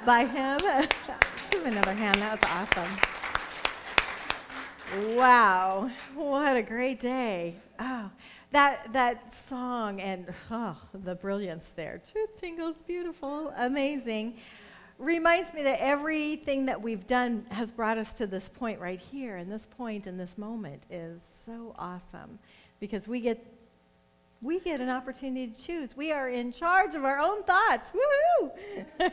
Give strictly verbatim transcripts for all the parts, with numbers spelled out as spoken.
by him. Give him another hand. That was awesome. Wow, what a great day. Oh, that that song and oh, the brilliance there. Truth tingles, beautiful, amazing. Reminds me that everything that we've done has brought us to this point right here, and this point and this moment is so awesome because we get we get an opportunity to choose. We are in charge of our own thoughts. Woohoo!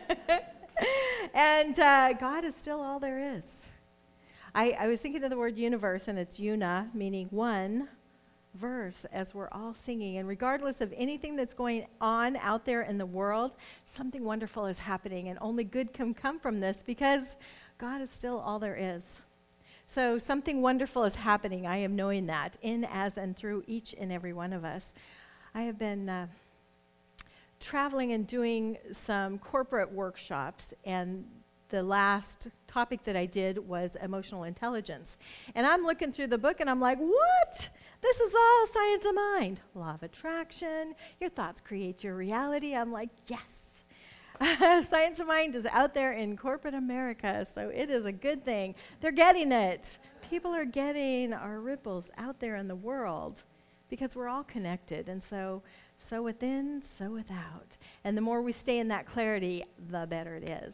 And uh, God is still all there is. I, I was thinking of the word universe, and it's una, meaning one verse, as we're all singing. And regardless of anything that's going on out there in the world, something wonderful is happening, and only good can come from this because God is still all there is. So something wonderful is happening. I am knowing that in, as, and through each and every one of us. I have been uh, traveling and doing some corporate workshops, and the last topic that I did was emotional intelligence. And I'm looking through the book and I'm like, what? This is all science of mind. Law of attraction, your thoughts create your reality. I'm like, yes. Science of mind is out there in corporate America, so it is a good thing. They're getting it. People are getting our ripples out there in the world because we're all connected. And so, so within, so without. And the more we stay in that clarity, the better it is.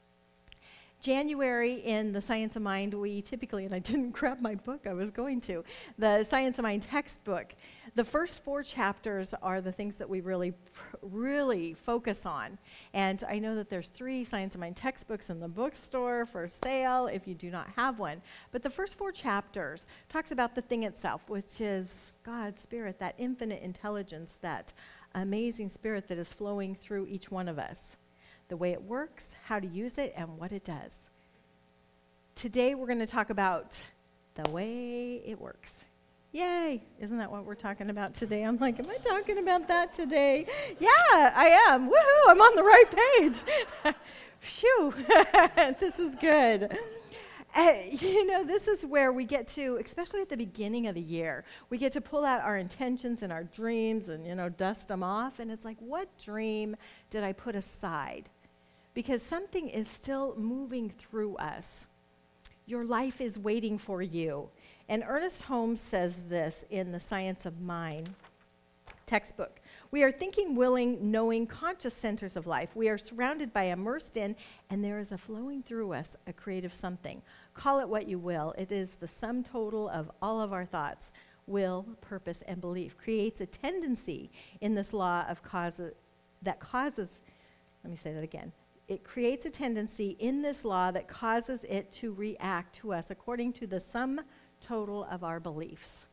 January in the Science of Mind, we typically, and I didn't grab my book, I was going to, the Science of Mind textbook, the first four chapters are the things that we really, really focus on. And I know that there's three Science of Mind textbooks in the bookstore for sale if you do not have one. But the first four chapters talks about the thing itself, which is God's Spirit, that infinite intelligence, that amazing Spirit that is flowing through each one of us. The way it works, how to use it, and what it does. Today we're going to talk about the way it works. Yay! Isn't that what we're talking about today? I'm like, am I talking about that today? Yeah, I am. Woohoo! I'm on the right page. Phew! This is good. Uh, you know, this is where we get to, especially at the beginning of the year, we get to pull out our intentions and our dreams and, you know, dust them off. And it's like, what dream did I put aside? Because something is still moving through us. Your life is waiting for you. And Ernest Holmes says this in the Science of Mind textbook. We are thinking, willing, knowing, conscious centers of life. We are surrounded by, immersed in, and there is a flowing through us, a creative something. Call it what you will. It is the sum total of all of our thoughts, will, purpose, and belief. Creates a tendency in this law of cause that causes, let me say that again. It creates a tendency in this law that causes it to react to us according to the sum total of our beliefs.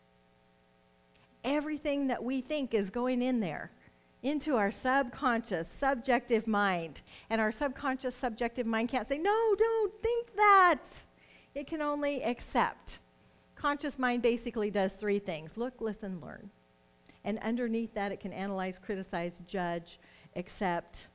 Everything that we think is going in there, into our subconscious, subjective mind. And our subconscious, subjective mind can't say, no, don't think that. It can only accept. Conscious mind basically does three things: look, listen, learn. And underneath that, it can analyze, criticize, judge, accept,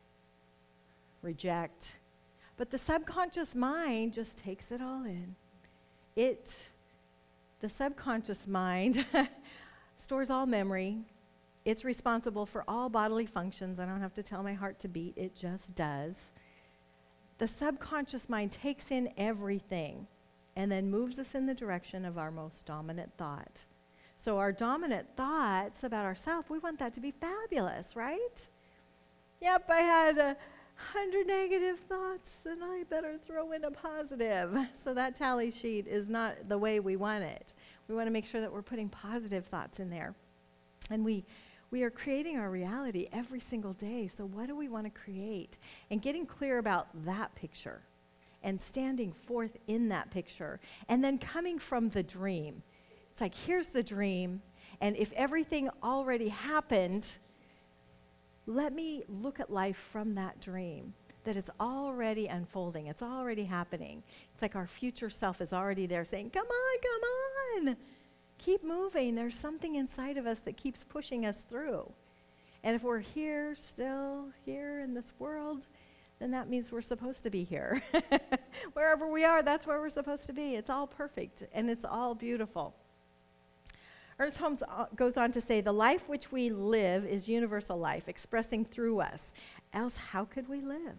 reject. But the subconscious mind just takes it all in. It, the subconscious mind, stores all memory. It's responsible for all bodily functions. I don't have to tell my heart to beat. It just does. The subconscious mind takes in everything and then moves us in the direction of our most dominant thought. So our dominant thoughts about ourselves, we want that to be fabulous, right? Yep, I had a hundred negative thoughts, and I better throw in a positive. So that tally sheet is not the way we want it. We want to make sure that we're putting positive thoughts in there. And we we are creating our reality every single day. So what do we want to create? And getting clear about that picture and standing forth in that picture. And then coming from the dream. It's like, here's the dream. And if everything already happened, let me look at life from that dream, that it's already unfolding. It's already happening. It's like our future self is already there saying, come on, come on. Keep moving. There's something inside of us that keeps pushing us through. And if we're here, still here in this world, then that means we're supposed to be here. Wherever we are, that's where we're supposed to be. It's all perfect, and it's all beautiful. Ernest Holmes goes on to say, the life which we live is universal life, expressing through us. Else, how could we live?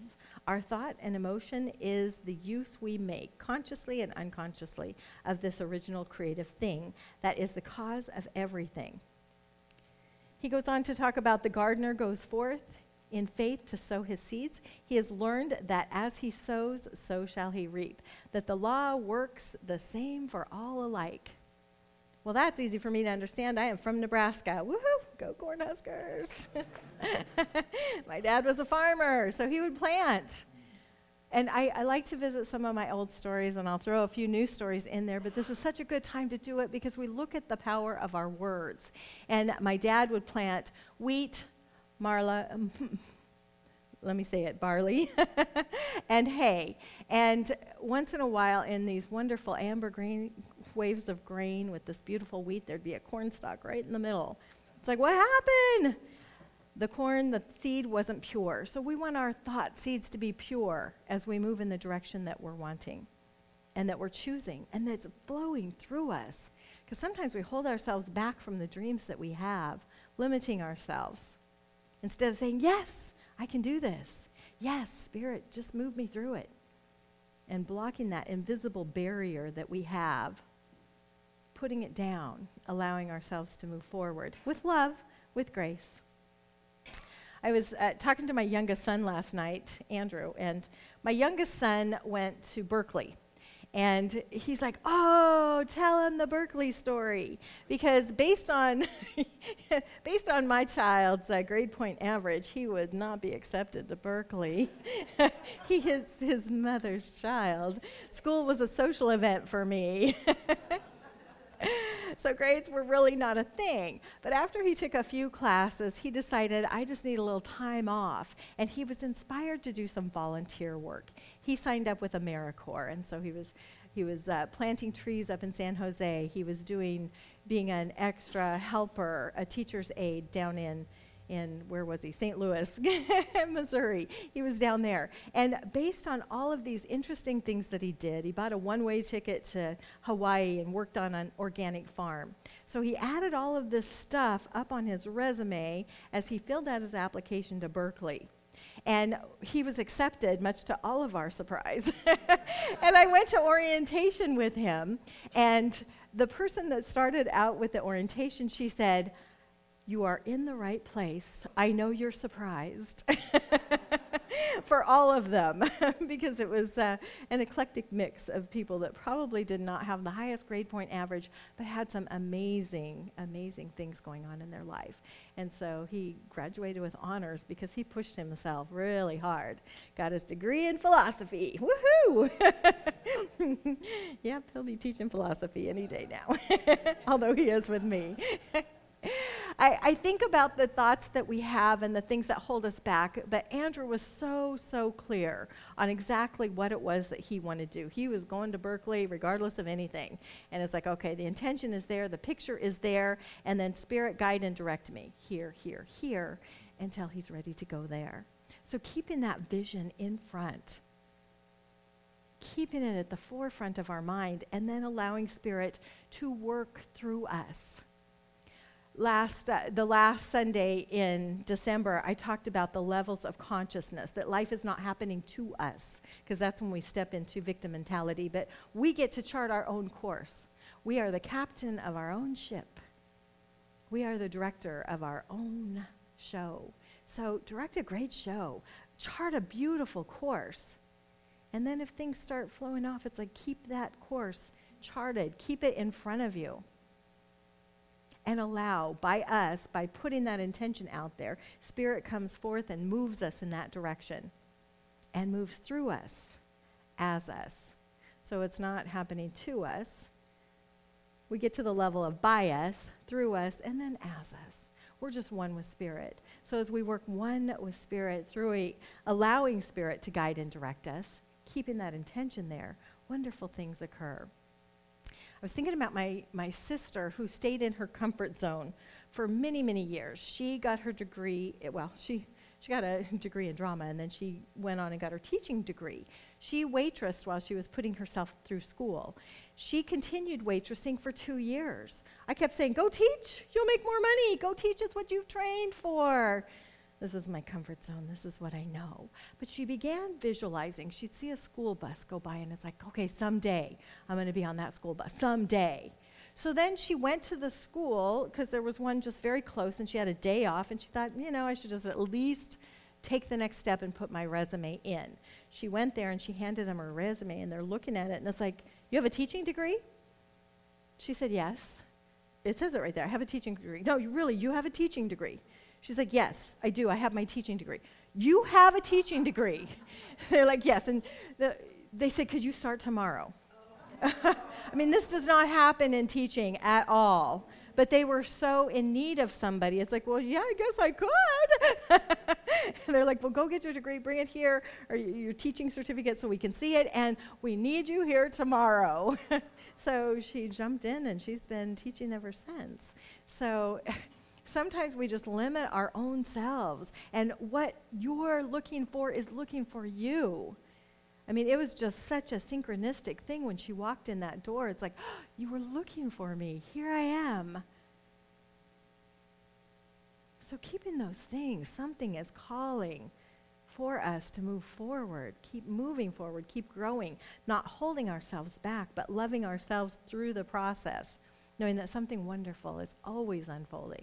Our thought and emotion is the use we make, consciously and unconsciously, of this original creative thing that is the cause of everything. He goes on to talk about the gardener goes forth in faith to sow his seeds. He has learned that as he sows, so shall he reap, that the law works the same for all alike. Well, that's easy for me to understand. I am from Nebraska. Woohoo! Go Cornhuskers. My dad was a farmer, so he would plant. And I, I like to visit some of my old stories, and I'll throw a few new stories in there, but this is such a good time to do it because we look at the power of our words. And my dad would plant wheat, marla, um, let me say it, barley, and hay. And once in a while, in these wonderful amber green waves of grain with this beautiful wheat, there'd be a corn stalk right in the middle. It's like, what happened? The corn, the seed wasn't pure. So we want our thought seeds to be pure as we move in the direction that we're wanting and that we're choosing and that's flowing through us. Because sometimes we hold ourselves back from the dreams that we have, limiting ourselves. Instead of saying, yes, I can do this. Yes, Spirit, just move me through it. And blocking that invisible barrier that we have, putting it down, allowing ourselves to move forward with love, with grace. I was uh, talking to my youngest son last night, Andrew, and my youngest son went to Berkeley. And he's like, oh, tell him the Berkeley story. Because based on based on my child's uh, grade point average, he would not be accepted to Berkeley. He is his mother's child. School was a social event for me. So grades were really not a thing. But after he took a few classes, he decided, I just need a little time off. And he was inspired to do some volunteer work. He signed up with AmeriCorps, and so he was he was uh, planting trees up in San Jose. He was doing, being an extra helper, a teacher's aide down in in, where was he? Saint Louis, Missouri. He was down there. And based on all of these interesting things that he did, he bought a one-way ticket to Hawaii and worked on an organic farm. So he added all of this stuff up on his resume as he filled out his application to Berkeley. And he was accepted, much to all of our surprise. And I went to orientation with him, and the person that started out with the orientation, she said, you are in the right place. I know you're surprised. For all of them, because it was uh, an eclectic mix of people that probably did not have the highest grade point average, but had some amazing, amazing things going on in their life. And so he graduated with honors because he pushed himself really hard. Got his degree in philosophy. Woohoo! Yep, he'll be teaching philosophy any day now, although he is with me. I, I think about the thoughts that we have and the things that hold us back, but Andrew was so, so clear on exactly what it was that he wanted to do. He was going to Berkeley regardless of anything. And it's like, okay, the intention is there, the picture is there, and then Spirit, guide and direct me here, here, here, until he's ready to go there. So keeping that vision in front, keeping it at the forefront of our mind, and then allowing Spirit to work through us. Last, uh, the last Sunday in December, I talked about the levels of consciousness, that life is not happening to us, because that's when we step into victim mentality, but we get to chart our own course. We are the captain of our own ship. We are the director of our own show. So direct a great show. Chart a beautiful course. And then if things start flowing off, it's like keep that course charted. Keep it in front of you. And allow, by us, by putting that intention out there, Spirit comes forth and moves us in that direction and moves through us as us. So it's not happening to us. We get to the level of by us, through us, and then as us. We're just one with Spirit. So as we work one with Spirit, through a, allowing Spirit to guide and direct us, keeping that intention there, wonderful things occur. I was thinking about my, my sister who stayed in her comfort zone for many, many years. She got her degree, well, she, she got a degree in drama, and then she went on and got her teaching degree. She waitressed while she was putting herself through school. She continued waitressing for two years. I kept saying, go teach, you'll make more money. Go teach, it's what you've trained for. This is my comfort zone. This is what I know. But she began visualizing. She'd see a school bus go by, and it's like, okay, someday I'm going to be on that school bus. Someday. So then she went to the school, because there was one just very close, and she had a day off, and she thought, you know, I should just at least take the next step and put my resume in. She went there, and she handed them her resume, and they're looking at it, and it's like, you have a teaching degree? She said, yes. It says it right there. I have a teaching degree. No, you really, you have a teaching degree. She's like, yes, I do. I have my teaching degree. You have a teaching degree. They're like, yes. And the, they said, could you start tomorrow? I mean, this does not happen in teaching at all. But they were so in need of somebody. It's like, well, yeah, I guess I could. And they're like, well, go get your degree, bring it here, or your teaching certificate so we can see it, and we need you here tomorrow. So she jumped in, and she's been teaching ever since. So sometimes we just limit our own selves, and what you're looking for is looking for you. I mean, it was just such a synchronistic thing when she walked in that door. It's like, oh, you were looking for me. Here I am. So keeping those things, something is calling for us to move forward, keep moving forward, keep growing, not holding ourselves back, but loving ourselves through the process, knowing that something wonderful is always unfolding.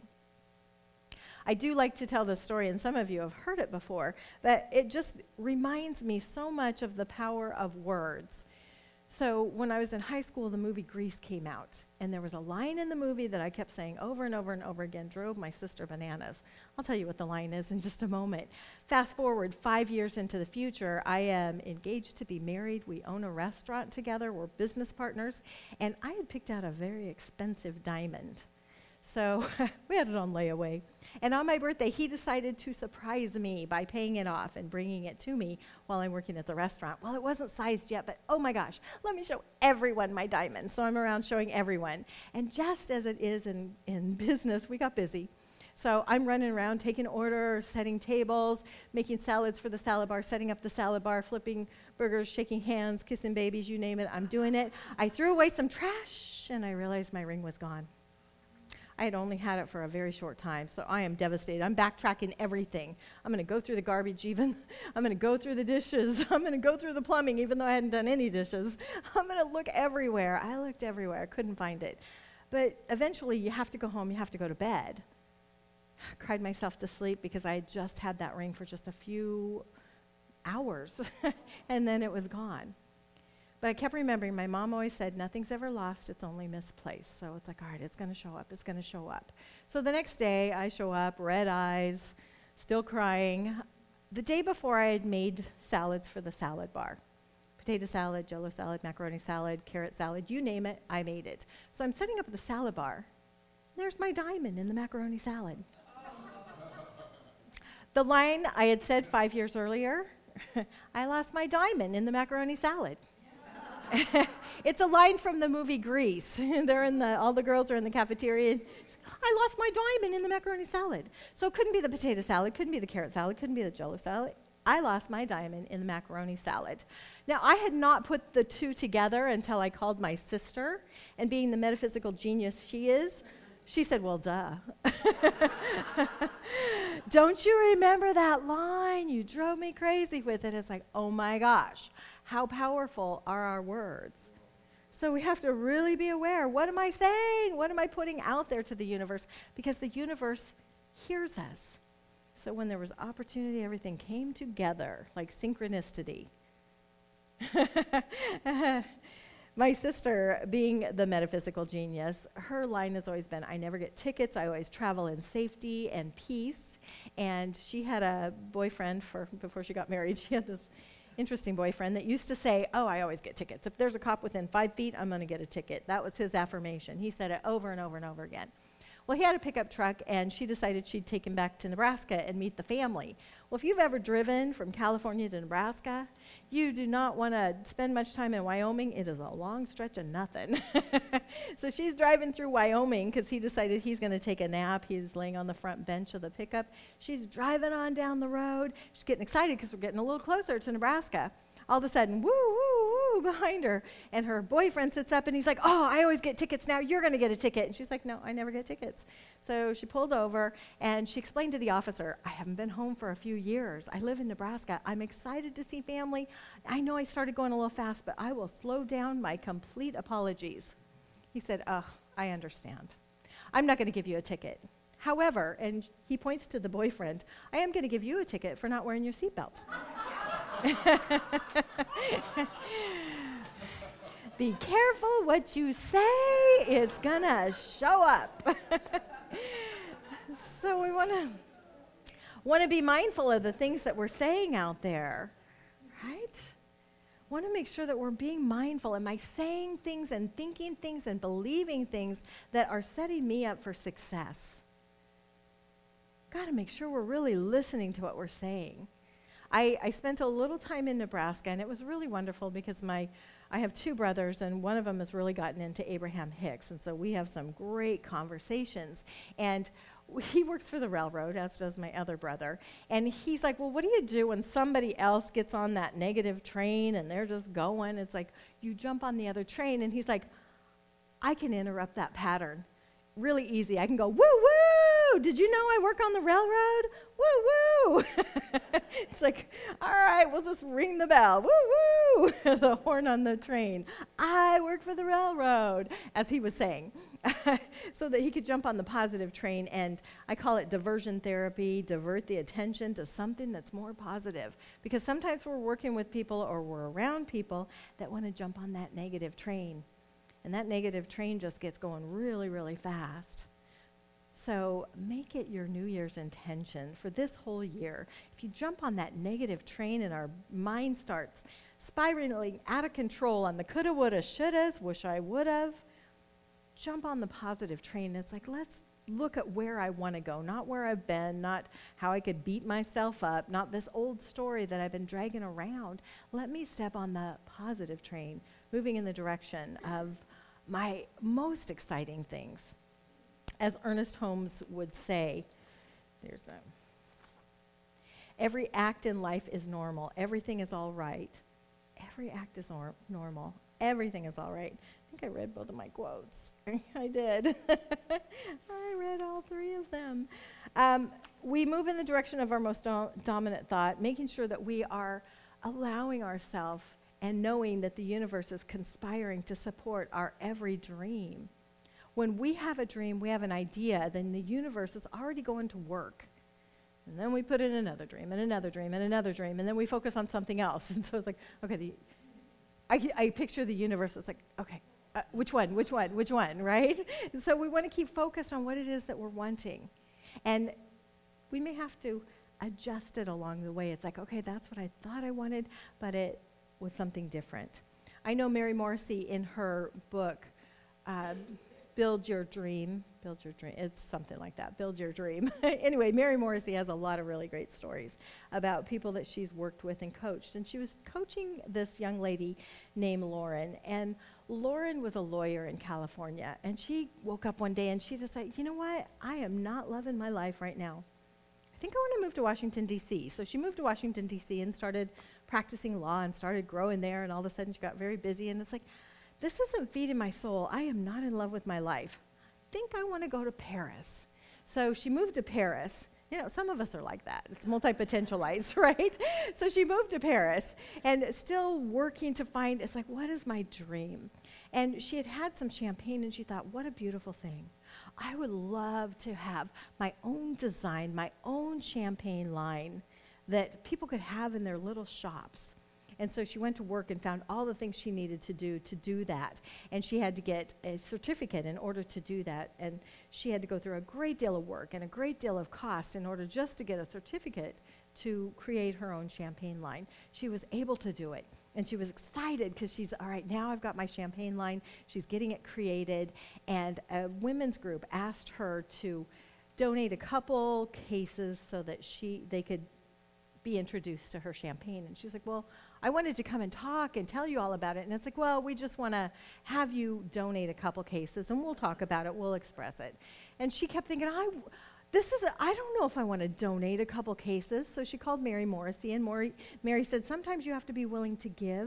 I do like to tell this story, and some of you have heard it before, but it just reminds me so much of the power of words. So when I was in high school, the movie Grease came out, and there was a line in the movie that I kept saying over and over and over again, drove my sister bananas. I'll tell you what the line is in just a moment. Fast forward five years into the future, I am engaged to be married. We own a restaurant together. We're business partners, and I had picked out a very expensive diamond. So we had it on layaway. And on my birthday, he decided to surprise me by paying it off and bringing it to me while I'm working at the restaurant. Well, it wasn't sized yet, but oh my gosh, let me show everyone my diamond. So I'm around showing everyone. And just as it is in, in business, we got busy. So I'm running around taking orders, setting tables, making salads for the salad bar, setting up the salad bar, flipping burgers, shaking hands, kissing babies, you name it, I'm doing it. I threw away some trash, and I realized my ring was gone. I had only had it for a very short time, so I am devastated. I'm backtracking everything. I'm going to go through the garbage even. I'm going to go through the dishes. I'm going to go through the plumbing even though I hadn't done any dishes. I'm going to look everywhere. I looked everywhere. I couldn't find it. But eventually you have to go home. You have to go to bed. I cried myself to sleep because I had just had that ring for just a few hours, and then it was gone. But I kept remembering, my mom always said, nothing's ever lost, it's only misplaced. So it's like, all right, it's going to show up, it's going to show up. So the next day, I show up, red eyes, still crying. The day before, I had made salads for the salad bar. Potato salad, Jell-O salad, macaroni salad, carrot salad, you name it, I made it. So I'm setting up the salad bar. There's my diamond in the macaroni salad. The line I had said five years earlier, I lost my diamond in the macaroni salad. It's a line from the movie Grease. They're in the, all the girls are in the cafeteria. I lost my diamond in the macaroni salad. So it couldn't be the potato salad, couldn't be the carrot salad, couldn't be the Jell-O salad. I lost my diamond in the macaroni salad. Now, I had not put the two together until I called my sister, and being the metaphysical genius she is, she said, well, duh. Don't you remember that line? You drove me crazy with it. It's like, oh my gosh, how powerful are our words? So we have to really be aware. What am I saying? What am I putting out there to the universe? Because the universe hears us. So when there was opportunity, everything came together like synchronicity. My sister, being the metaphysical genius, her line has always been, I never get tickets, I always travel in safety and peace. And she had a boyfriend for before she got married. She had this interesting boyfriend that used to say, oh, I always get tickets. If there's a cop within five feet, I'm going to get a ticket. That was his affirmation. He said it over and over and over again. Well, he had a pickup truck, and she decided she'd take him back to Nebraska and meet the family. Well, if you've ever driven from California to Nebraska, you do not want to spend much time in Wyoming. It is a long stretch of nothing. So she's driving through Wyoming because he decided he's going to take a nap. He's laying on the front bench of the pickup. She's driving on down the road. She's getting excited because we're getting a little closer to Nebraska. All of a sudden, woo, woo, woo, behind her. And her boyfriend sits up and he's like, oh, I always get tickets now. You're going to get a ticket. And she's like, no, I never get tickets. So she pulled over and she explained to the officer, I haven't been home for a few years. I live in Nebraska. I'm excited to see family. I know I started going a little fast, but I will slow down. My complete apologies. He said, oh, I understand. I'm not going to give you a ticket. However, and he points to the boyfriend, I am going to give you a ticket for not wearing your seatbelt. Be careful what you say is going to show up. So we want to want to be mindful of the things that we're saying out there, right? Want to make sure that we're being mindful. Am I saying things and thinking things and believing things that are setting me up for success? Got to make sure we're really listening to what we're saying. I, I spent a little time in Nebraska, and it was really wonderful because my I have two brothers, and one of them has really gotten into Abraham Hicks, and so we have some great conversations. And he works for the railroad, as does my other brother, and he's like, well, what do you do when somebody else gets on that negative train and they're just going? It's like, you jump on the other train, and he's like, I can interrupt that pattern really easy. I can go, woo, woo, did you know I work on the railroad? Woo, woo. It's like, all right, we'll just ring the bell. Woo, woo, the horn on the train. I work for the railroad, as he was saying, so that he could jump on the positive train. And I call it diversion therapy, divert the attention to something that's more positive. Because sometimes we're working with people or we're around people that want to jump on that negative train. And that negative train just gets going really, really fast. So make it your New Year's intention for this whole year. If you jump on that negative train and our mind starts spiraling out of control on the coulda, woulda, shouldas, wish I would've, jump on the positive train. It's like, let's look at where I want to go, not where I've been, not how I could beat myself up, not this old story that I've been dragging around. Let me step on the positive train, moving in the direction of my most exciting things. As Ernest Holmes would say, there's that. Every act in life is normal. Everything is all right. Every act is nor- normal. Everything is all right. I think I read both of my quotes. I did. I read all three of them. Um, we move in the direction of our most do- dominant thought, making sure that we are allowing ourselves and knowing that the universe is conspiring to support our every dream. When we have a dream, we have an idea, then the universe is already going to work. And then we put in another dream, and another dream, and another dream, and then we focus on something else. And so it's like, okay, the, I, I picture the universe, it's like, okay, uh, which one, which one, which one, right? So we want to keep focused on what it is that we're wanting. And we may have to adjust it along the way. It's like, okay, that's what I thought I wanted, but it was something different. I know Mary Morrissey in her book, uh, Build Your Dream, Build Your Dream, it's something like that, Build Your Dream. Anyway, Mary Morrissey has a lot of really great stories about people that she's worked with and coached. And she was coaching this young lady named Lauren. And Lauren was a lawyer in California. And she woke up one day and she decided, you know what, I am not loving my life right now. I think I want to move to Washington, D C So she moved to Washington, D C and started practicing law and started growing there. And all of a sudden she got very busy. And it's like, this isn't feeding my soul. I am not in love with my life. I think I want to go to Paris. So she moved to Paris. You know, some of us are like that. It's multi-potentialized, right? So she moved to Paris and still working to find, it's like, what is my dream? And she had had some champagne and she thought, what a beautiful thing. I would love to have my own design, my own champagne line that people could have in their little shops. And so she went to work and found all the things she needed to do to do that. And she had to get a certificate in order to do that. And she had to go through a great deal of work and a great deal of cost in order just to get a certificate to create her own champagne line. She was able to do it. And she was excited because she's, all right, now I've got my champagne line. She's getting it created. And a women's group asked her to donate a couple cases so that she they could be introduced to her champagne. And she's like, well, I wanted to come and talk and tell you all about it. And it's like, well, we just want to have you donate a couple cases and we'll talk about it, we'll express it. And she kept thinking, I, this is, a, I don't know if I want to donate a couple cases. So she called Mary Morrissey and Maury, Mary said, sometimes you have to be willing to give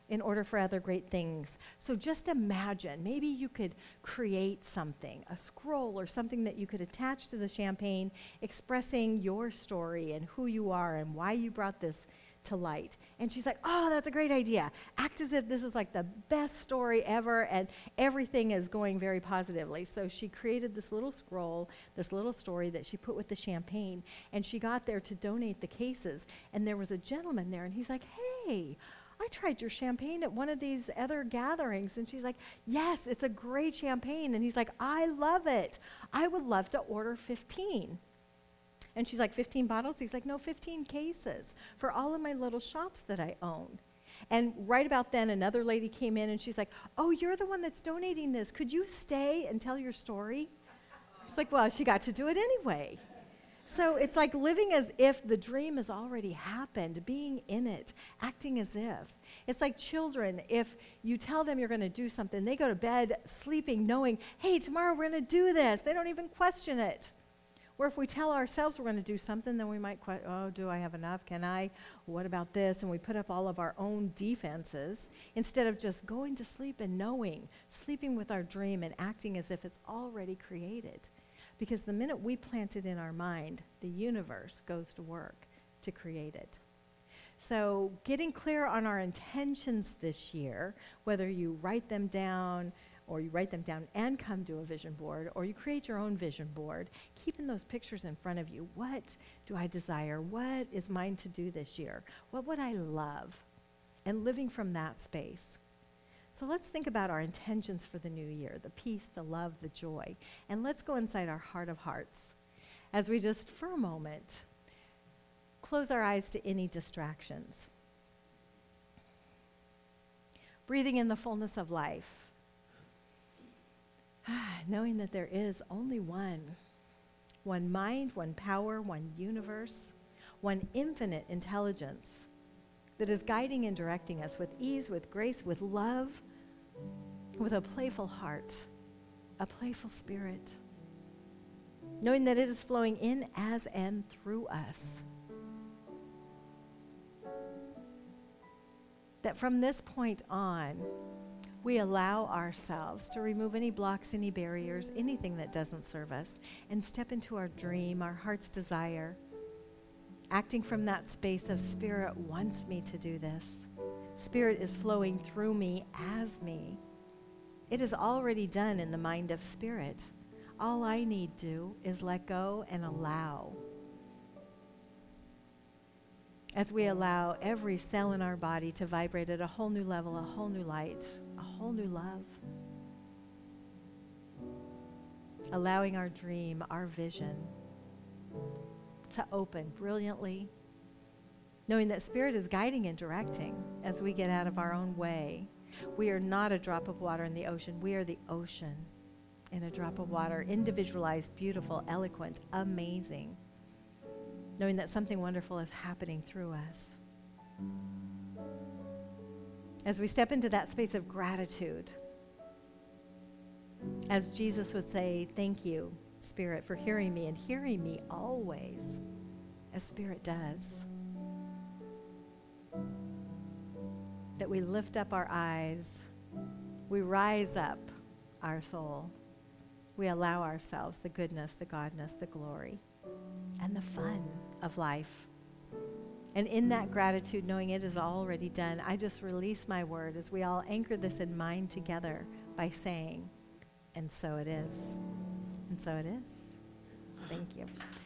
in order for other great things. So just imagine, maybe you could create something, a scroll or something that you could attach to the champagne expressing your story and who you are and why you brought this to light. And she's like, oh, that's a great idea. Act as if this is like the best story ever and everything is going very positively. So she created this little scroll, this little story that she put with the champagne, and she got there to donate the cases. And there was a gentleman there, and he's like, hey, I tried your champagne at one of these other gatherings. And she's like, yes, it's a great champagne. And he's like, I love it. I would love to order fifteen. And she's like, fifteen bottles? He's like, no, fifteen cases for all of my little shops that I own. And right about then, another lady came in, and she's like, oh, you're the one that's donating this. Could you stay and tell your story? It's like, well, she got to do it anyway. So it's like living as if the dream has already happened, being in it, acting as if. It's like children, if you tell them you're going to do something, they go to bed sleeping knowing, hey, tomorrow we're going to do this. They don't even question it. Or if we tell ourselves we're going to do something, then we might question, oh, do I have enough? Can I? What about this? And we put up all of our own defenses instead of just going to sleep and knowing, sleeping with our dream and acting as if it's already created. Because the minute we plant it in our mind, the universe goes to work to create it. So getting clear on our intentions this year, whether you write them down or you write them down and come to a vision board, or you create your own vision board, keeping those pictures in front of you. What do I desire? What is mine to do this year? What would I love? And living from that space. So let's think about our intentions for the new year, the peace, the love, the joy. And let's go inside our heart of hearts as we just, for a moment, close our eyes to any distractions. Breathing in the fullness of life. Knowing that there is only one. One mind, one power, one universe, one infinite intelligence that is guiding and directing us with ease, with grace, with love, with a playful heart, a playful spirit, knowing that it is flowing in, as, and through us. That from this point on, we allow ourselves to remove any blocks, any barriers, anything that doesn't serve us, and step into our dream, our heart's desire, acting from that space of Spirit wants me to do this. Spirit is flowing through me as me. It is already done in the mind of Spirit. All I need to do is let go and allow. As we allow every cell in our body to vibrate at a whole new level, a whole new light, a whole new love. Allowing our dream, our vision, to open brilliantly, knowing that Spirit is guiding and directing as we get out of our own way. We are not a drop of water in the ocean. We are the ocean in a drop of water, individualized, beautiful, eloquent, amazing, knowing that something wonderful is happening through us. As we step into that space of gratitude, as Jesus would say, thank you, Spirit, for hearing me and hearing me always, as Spirit does. That we lift up our eyes, we rise up our soul, we allow ourselves the goodness, the godness, the glory, and the fun of life. And in that gratitude, knowing it is already done, I just release my word as we all anchor this in mind together by saying, and so it is. And so it is. Thank you.